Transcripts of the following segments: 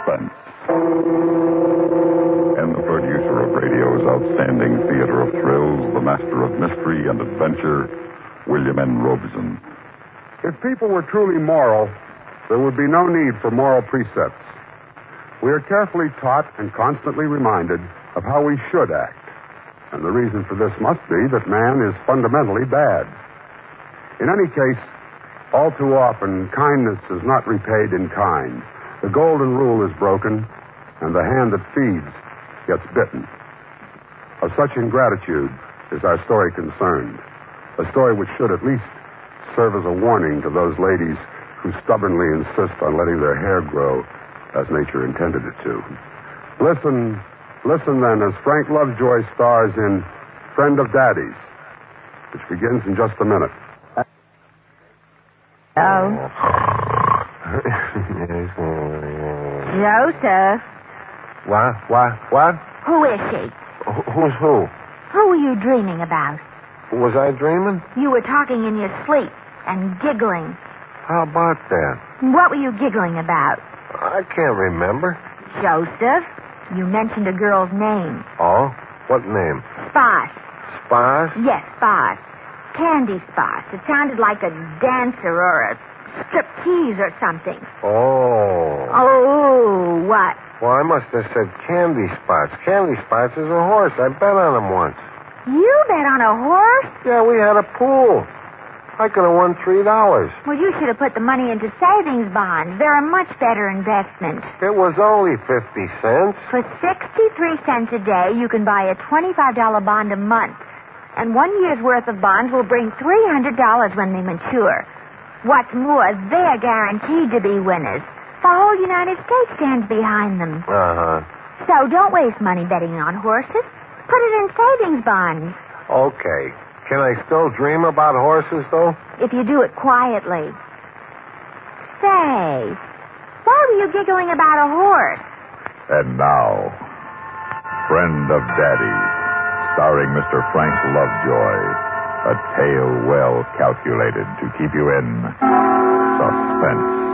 Suspense. And the producer of radio's outstanding theater of thrills, the master of mystery and adventure, William N. Robeson. If people were truly moral, there would be no need for moral precepts. We are carefully taught and constantly reminded of how we should act. And the reason for this must be that man is fundamentally bad. In any case, all too often, kindness is not repaid in kind. The golden rule is broken, and the hand that feeds gets bitten. Of such ingratitude is our story concerned. A story which should at least serve as a warning to those ladies who stubbornly insist on letting their hair grow as nature intended it to. Listen then as Frank Lovejoy stars in Friend of Daddy's, which begins in just a minute. Oh. Joseph. What? Who is she? Who's who? Who were you dreaming about? Was I dreaming? You were talking in your sleep and giggling. How about that? What were you giggling about? I can't remember. Joseph, you mentioned a girl's name. Oh? What name? Spot. Spaz? Yes, Spot. Candy Spot. It sounded like a dancer or a striptease or something. Oh. Oh, what? Well, I must have said Candy Spots. Candy Spots is a horse. I bet on him once. You bet on a horse? Yeah, we had a pool. I could have won $3. Well, you should have put the money into savings bonds. They're a much better investment. It was only 50 cents. For 63 cents a day, you can buy a $25 bond a month. And 1 year's worth of bonds will bring $300 when they mature. What's more, they're guaranteed to be winners. The whole United States stands behind them. Uh-huh. So don't waste money betting on horses. Put it in savings bonds. Okay. Can I still dream about horses, though? If you do it quietly. Say, why were you giggling about a horse? And now, Friend of Daddy, starring Mr. Frank Lovejoy. A tale well calculated to keep you in suspense.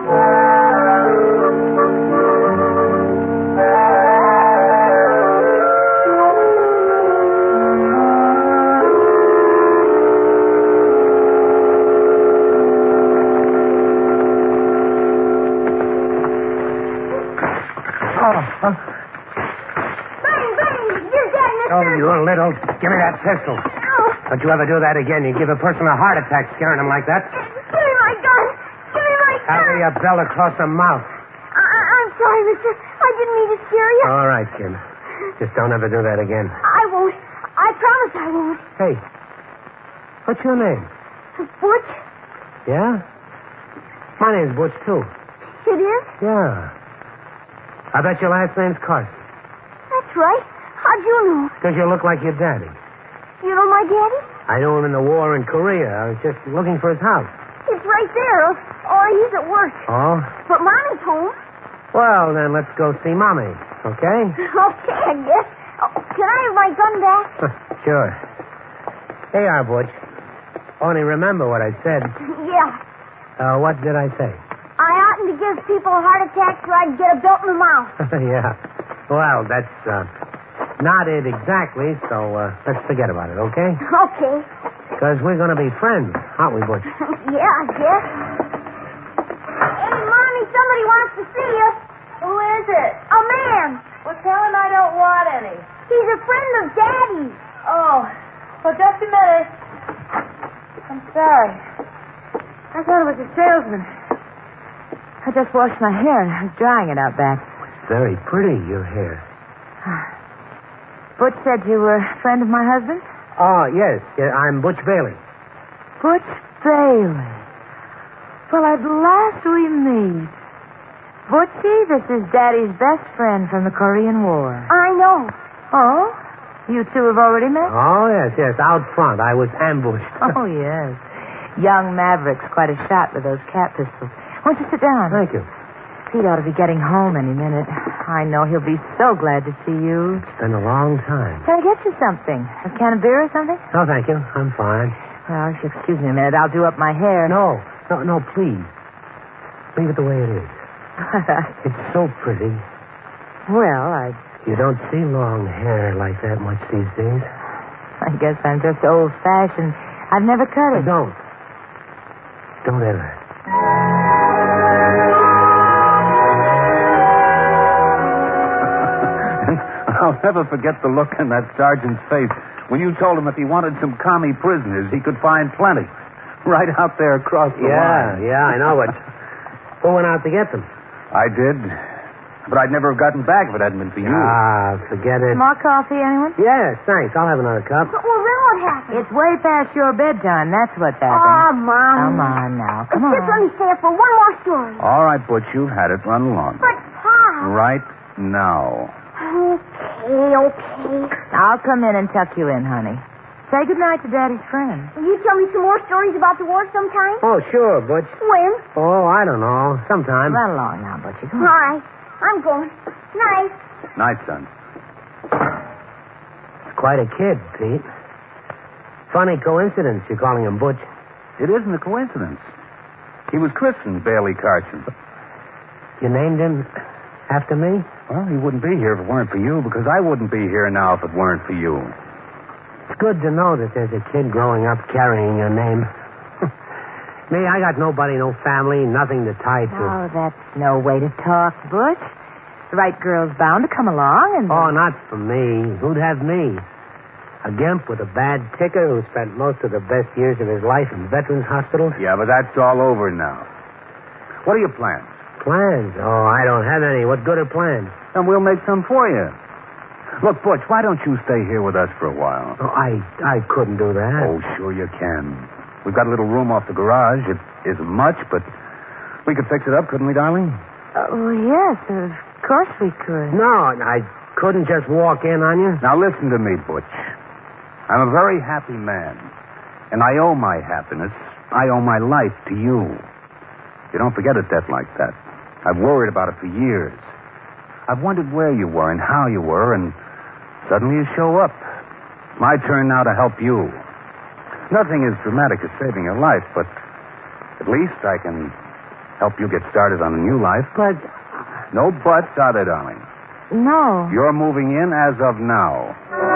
Oh, you little... Give me that pistol. Don't you ever do that again. You give a person a heart attack scaring him like that. Give me my gun. Give me my gun. Carry a belt across the mouth. I'm sorry, mister. I didn't mean to scare you. All right, Kim. Just don't ever do that again. I won't. I promise I won't. Hey, what's your name? Butch? Yeah? My name's Butch, too. It is? Yeah. I bet your last name's Carson. That's right. How'd you know? Because you look like your daddy. You know my daddy? I knew him in the war in Korea. I was just looking for his house. It's right there. Or he's at work. Oh? But Mommy's home. Well, then let's go see Mommy, okay? Okay, I guess. Oh, can I have my gun back? Sure. Hey, Butch. Only remember what I said. Yeah. What did I say? I oughtn't to give people a heart attack so I'd get a belt in the mouth. Yeah. Well, that's not it exactly, so let's forget about it, okay? Okay. Because we're going to be friends, aren't we, Butch? Yeah, I guess. Hey, Mommy, somebody wants to see you. Who is it? A man. Well, tell him I don't want any. He's a friend of Daddy's. Oh, well, just a minute. I'm sorry. I thought it was a salesman. I just washed my hair and I was drying it out back. Very pretty, your hair. Butch said you were a friend of my husband's? Oh, yes. I'm Butch Bailey. Butch Bailey. Well, at last we meet. Butchie, this is Daddy's best friend from the Korean War. I know. Oh? You two have already met? Oh, yes. Out front. I was ambushed. Oh, yes. Young Maverick's quite a shot with those cat pistols. Won't you sit down? Thank you. Pete ought to be getting home any minute. I know he'll be so glad to see you. It's been a long time. Can I get you something? A can of beer or something? No, thank you. I'm fine. Well, if you excuse me a minute, I'll do up my hair. No, please. Leave it the way it is. It's so pretty. Well, You don't see long hair like that much these days. I guess I'm just old-fashioned. I've never cut it. Don't ever. I'll never forget the look in that sergeant's face when you told him if he wanted some commie prisoners, he could find plenty. Right out there across the line. Yeah, I know it. Who went out to get them? I did. But I'd never have gotten back if it hadn't been for you. Ah, forget it. More coffee, anyone? Yes, thanks. I'll have another cup. Well, then what happened? It's way past your bedtime. That's what's Oh, happened. Mom. Come on now. Come Just let on. me stay up for one more story. All right, Butch, you've had it. Run along. But, Pop. Right now. Okay. I'll come in and tuck you in, honey. Say goodnight to Daddy's friend. Will you tell me some more stories about the war sometime? Oh, sure, Butch. When? Oh, I don't know. Sometime. Run along now, Butchie. Come All on. right. I'm going. Night. Night, son. It's quite a kid, Pete. Funny coincidence you're calling him Butch. It isn't a coincidence. He was christened Bailey Carson. You named him after me? Well, he wouldn't be here if it weren't for you, because I wouldn't be here now if it weren't for you. It's good to know that there's a kid growing up carrying your name. Me, I got nobody, no family, nothing to tie to. Oh, that's no way to talk, Butch. The right girl's bound to come along and... Oh, not for me. Who'd have me? A gimp with a bad ticker who spent most of the best years of his life in veterans hospitals? Yeah, but that's all over now. What are your plans? Plans? Oh, I don't have any. What good are plans? And we'll make some for you. Look, Butch, why don't you stay here with us for a while? Oh, I couldn't do that. Oh, sure you can. We've got a little room off the garage. It isn't much, but we could fix it up, couldn't we, darling? Oh, yes, of course we could. No, I couldn't just walk in on you. Now, listen to me, Butch. I'm a very happy man, and I owe my happiness, I owe my life to you. You don't forget a debt like that. I've worried about it for years. I've wondered where you were and how you were, and suddenly you show up. It's my turn now to help you. Nothing as dramatic as saving your life, but at least I can help you get started on a new life. But... No buts, are there, darling? No. You're moving in as of now.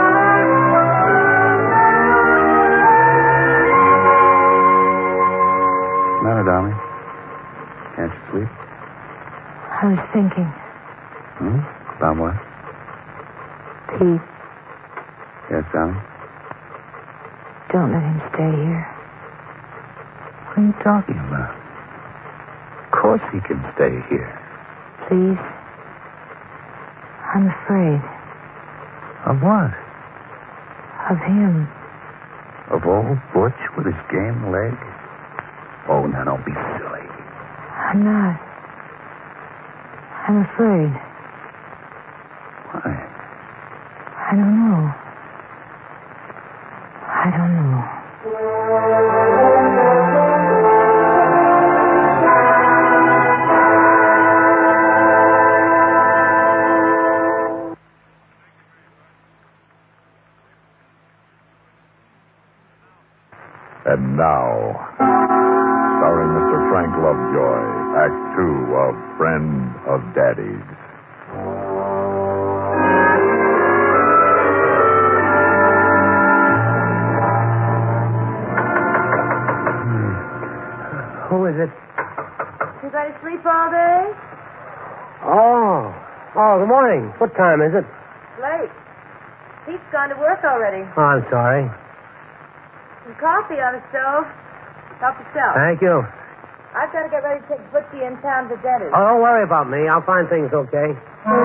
Matter, darling? Can't you sleep? I was thinking, About what? Pete, Yes, darling? don't let him stay here. What are you talking about? Of course he can stay here. Please. I'm afraid Of what? of him. Of old Butch with his game leg? Oh, now don't be silly. I'm not. I'm afraid. Why? I don't know. I don't know. And now, starring Mr. Frank Lovejoy, Act 2 of Friend of Daddy's. Who is it? You going to sleep all day? Oh, good morning. What time is it? Late. Pete's gone to work already. Oh, I'm sorry. Some coffee on the stove. Help yourself. Thank you. I've got to get ready to take Butchie in town to dentist. Oh, don't worry about me. I'll find things okay.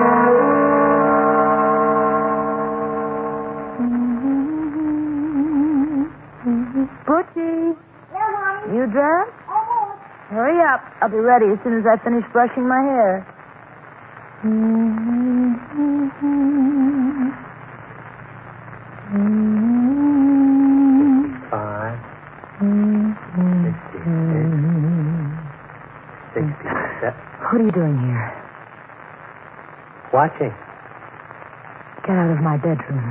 Butchie, Yeah, Mommy. you dressed? Almost. Hurry up. I'll be ready as soon as I finish brushing my hair. 5, 67. What are you doing here? Watching. Get out of my bedroom.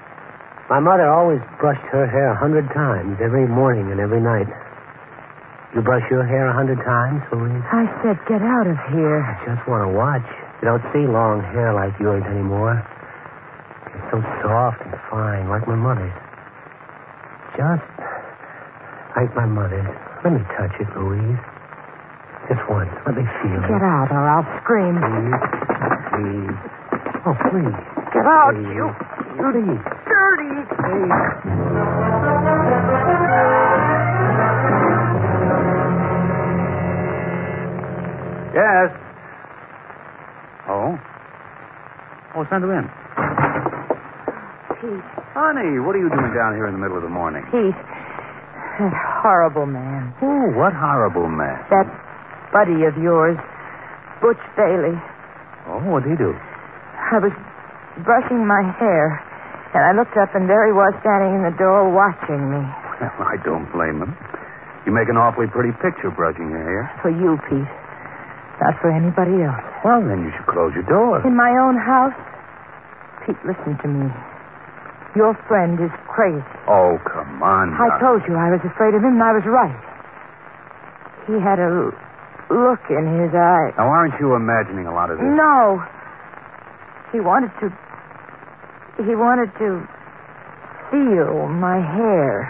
My mother always brushed her hair 100 times every morning and every night. You brush your hair 100 times, Louise? I said get out of here. I just want to watch. You don't see long hair like yours anymore. It's so soft and fine, like my mother's. Just like my mother's. Let me touch it, Louise. Just once. Let me feel it. Get out or I'll scream. Please. Oh, please. Get out, Please. you Please. dirty. Yes. Oh? Oh, send her in. Pete. Honey, what are you doing down here in the middle of the morning? Pete. That horrible man. Oh, what horrible man. That buddy of yours, Butch Bailey. Oh, what'd he do? I was brushing my hair, and I looked up, and there he was standing in the door watching me. Well, I don't blame him. You make an awfully pretty picture brushing your hair. For you, Pete. Not for anybody else. Well, then you should close your door. In my own house? Pete, listen to me. Your friend is crazy. Oh, come on. I told you I was afraid of him, and I was right. He had a look in his eye. Now, aren't you imagining a lot of this? No. He wanted to feel my hair.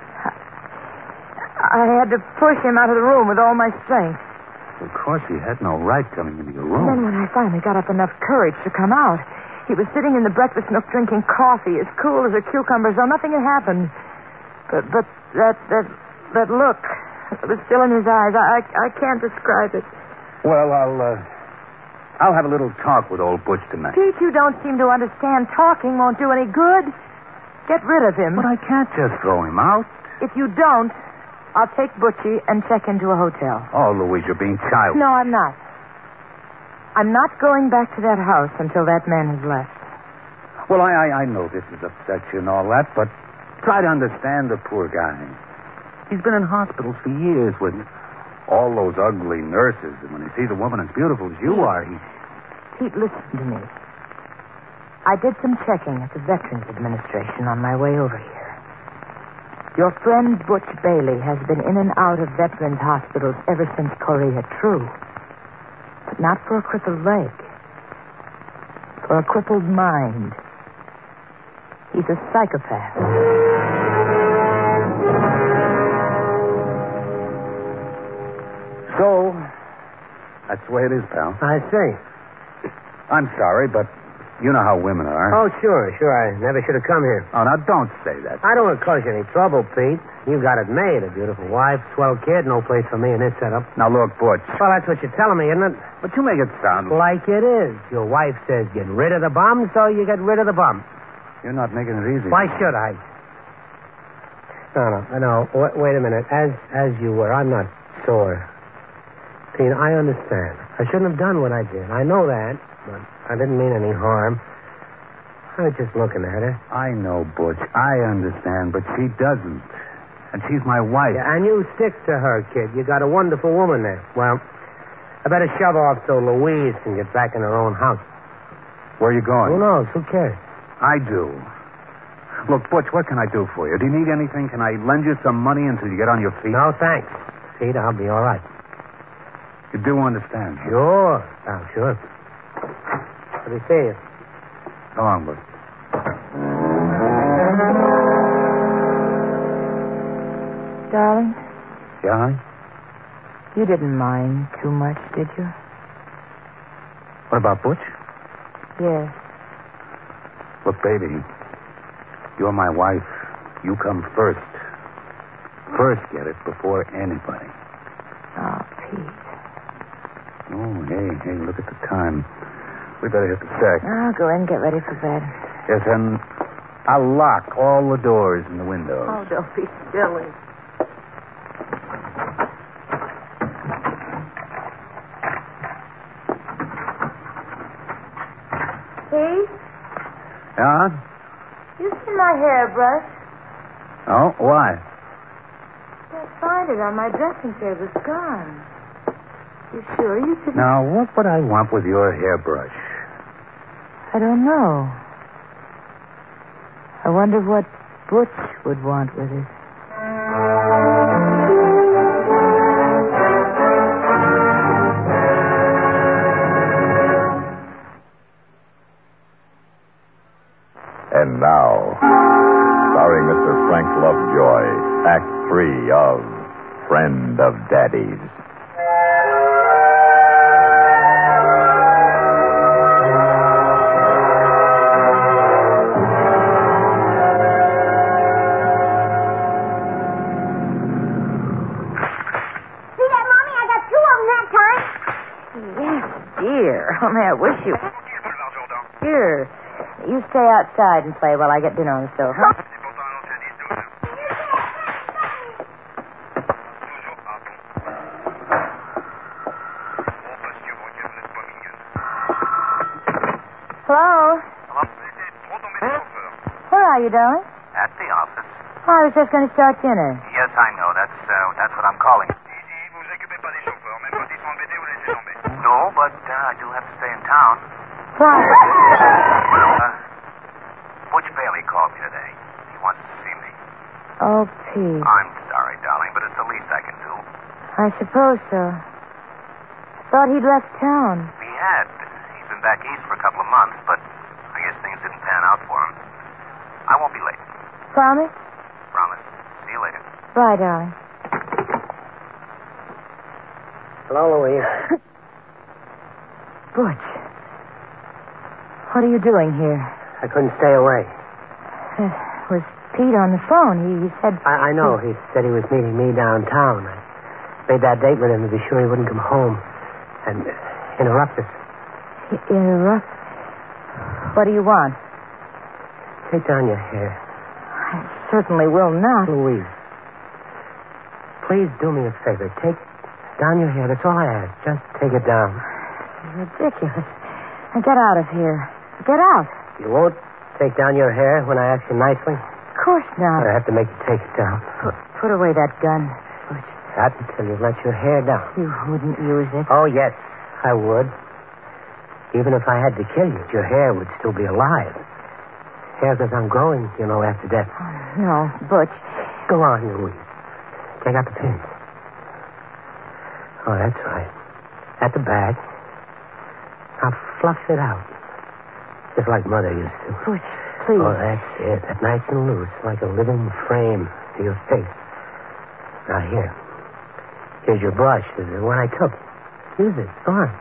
I had to push him out of the room with all my strength. Of course, he had no right coming into your And then room. when I finally got up enough courage to come out, he was sitting in the breakfast nook drinking coffee, as cool as a cucumber, as though nothing had happened. But that look was still in his eyes. I can't describe it. Well, I'll have a little talk with old Butch tonight. Pete, you don't seem to understand. Talking won't do any good. Get rid of him. But I can't just throw him out. If you don't, I'll take Butchie and check into a hotel. Oh, Louise, you're being childish. No, I'm not. I'm not going back to that house until that man has left. Well, I know this has upset you and all that, but try to understand the poor guy. He's been in hospitals for years with all those ugly nurses, and when he sees a woman as beautiful as you are, he... Pete, listen to me. I did some checking at the Veterans Administration on my way over here. Your friend Butch Bailey has been in and out of veterans' hospitals ever since Korea True. But not for a crippled leg. For a crippled mind. He's a psychopath. So, that's the way it is, pal. I see. I'm sorry, but you know how women are. Oh, sure. I never should have come here. Oh, now don't say that. I don't want to cause you any trouble, Pete. You got it made. A beautiful wife, swell kid, no place for me in this setup. Now, look, Butch. Well, that's what you're telling me, isn't it? But you make it sound... Like it is. Your wife says get rid of the bum, so you get rid of the bum. You're not making it easy. Why should I? No. Wait a minute. As you were, I'm not sore. Pete, I understand. I shouldn't have done what I did. I know that, but I didn't mean any harm. I was just looking at her. I know, Butch. I understand, but she doesn't. And she's my wife. Yeah, and you stick to her, kid. You got a wonderful woman there. Well, I better shove off so Louise can get back in her own house. Where are you going? Who knows? Who cares? I do. Look, Butch, what can I do for you? Do you need anything? Can I lend you some money until you get on your feet? No, thanks. Pete, I'll be all right. You do understand? Sure. Sure. Let me see you. Go on, Butch. Darling, Yeah, honey? you didn't mind too much, did you? What about Butch? Yes. Look, baby, you're my wife. You come first. First get it before anybody. Oh, Pete. Oh, hey, look at the time. We better hit the sack. I'll go in and get ready for bed. Yes, and I'll lock all the doors and the windows. Oh, don't be silly. Pete, Yeah? you see my hairbrush? Oh, why? Can't find it on my dressing table. It's gone. You sure you didn't? Now, what would I want with your hairbrush? I don't know. I wonder what Butch would want with it. friend of Daddy's. See that, Mommy? I got 2 of them that time. Yes, dear. Only I wish you... Here. You stay outside and play while I get dinner on the stove, huh? Hello? Where are you, darling? At the office. Oh, I was just going to start dinner. Yes, I know. That's what I'm calling. No, but I do have to stay in town. Why? Butch Bailey called me today. He wants to see me. Oh, Pete. I'm sorry, darling, but it's the least I can do. I suppose so. Thought he'd left town. He had. He's been back east for a couple of months, but I guess things didn't pan out for him. I won't be late. Promise? Promise. See you later. Bye, darling. Hello, Louise. Butch. What are you doing here? I couldn't stay away. Was Pete on the phone? He said... I know. He said he was meeting me downtown. I made that date with him to be sure he wouldn't come home. And interrupted. Interrupt? What do you want? Take down your hair. I certainly will not. Louise, please do me a favor. Take down your hair. That's all I ask. Just take it down. Ridiculous. Now get out of here. Get out. You won't take down your hair when I ask you nicely? Of course not. I have to make you take it down. Put away that gun, Butch. Not until you let your hair down. You wouldn't use it. Oh, yes, I would. Even if I had to kill you, your hair would still be alive. Hair goes on growing, you know, after death. Oh, no, Butch. Go on, Louise. Take out the pins. Oh, that's right. At the back. Now fluff it out. Just like Mother used to. Butch, please. Oh, that's it. That's nice and loose, like a living frame to your face. Now, here. Here's your brush. This is the one I took. Use it. Go on.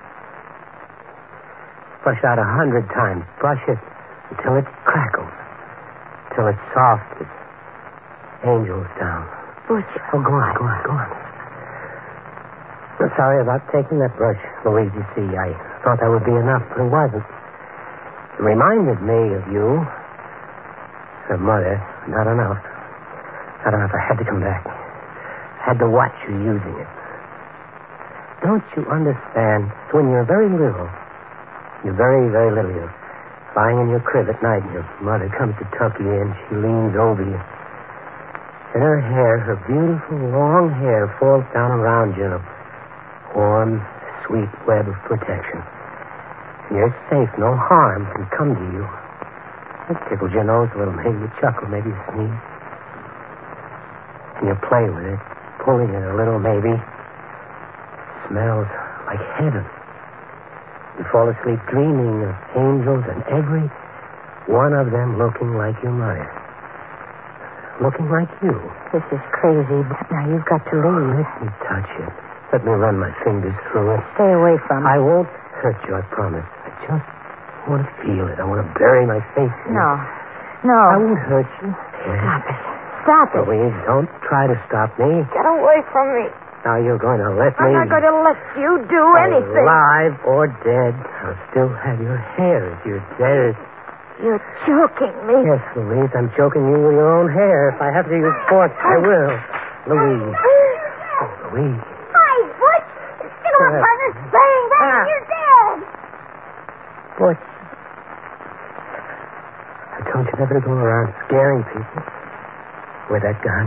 Brush out 100 times. Brush it until it crackles. Till it's soft as angels down. Butch. Oh, go on. I'm sorry about taking that brush, Louise. You see, I thought that would be enough, but it wasn't. It reminded me of you. Of Mother. Not enough. I had to come back. I had to watch you using it. Don't you understand? When you're very little, you're lying in your crib at night, and your mother comes to tuck you in. She leans over you. And her hair, her beautiful long hair, falls down around you in a warm, sweet web of protection. And you're safe. No harm can come to you. It tickles your nose a little. Maybe you chuckle. Maybe you sneeze. And you play with it, pulling it a little, maybe. It smells like heaven. You fall asleep dreaming of angels, and every one of them looking like your mother. Looking like you. This is crazy. Now you've got to leave. Let me touch it. Let me run my fingers through it. Stay away from it. I won't hurt you, I promise. I just want to feel it. I want to bury my face in it. No. I won't hurt you. Stop it. Louise, don't try to stop me. Get away from me. Now you're going to let me... I'm not going to let you do anything. Alive or dead, I'll still have your hair if you're dead. You're choking me. Yes, Louise, I'm choking you with your own hair. If I have to use force, I will. Louise. Oh, Louise. Hi, Butch. Get away from this thing. That's you're dead. Butch. I told you never to go around scaring people with that gun.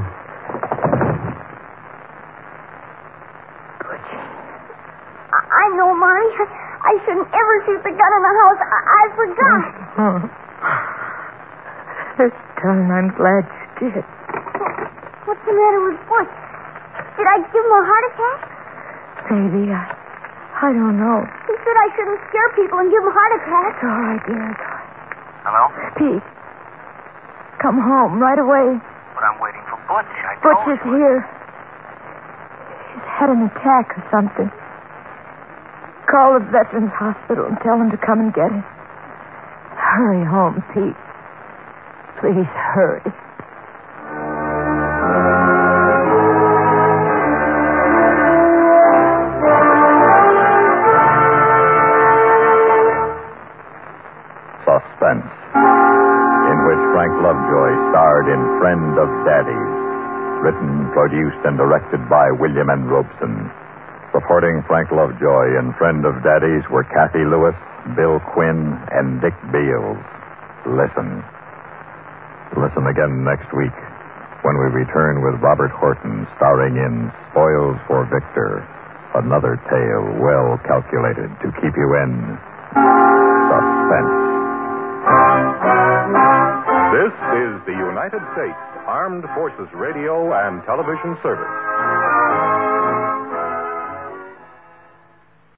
Butch. I know, Mommy. I shouldn't ever shoot the gun in the house. I forgot. This time I'm glad you did. What's the matter with Butch? Did I give him a heart attack? Maybe. I don't know. He said I shouldn't scare people and give them heart attacks. It's all right, dear. It's all right. Hello? Pete, come home right away. But I'm waiting for Butch. Butch is here. had an attack or something. Call the Veterans Hospital and tell them to come and get him. Hurry home, Pete. Please hurry. Suspense, in which Frank Lovejoy starred in Friend of Daddy's, written, produced, and directed by William N. Robeson. Supporting Frank Lovejoy in Friend of Daddy's were Kathy Lewis, Bill Quinn, and Dick Beals. Listen. Listen again next week when we return with Robert Horton starring in Spoils for Victor, another tale well calculated to keep you in suspense. This is the United States Armed Forces Radio and Television Service.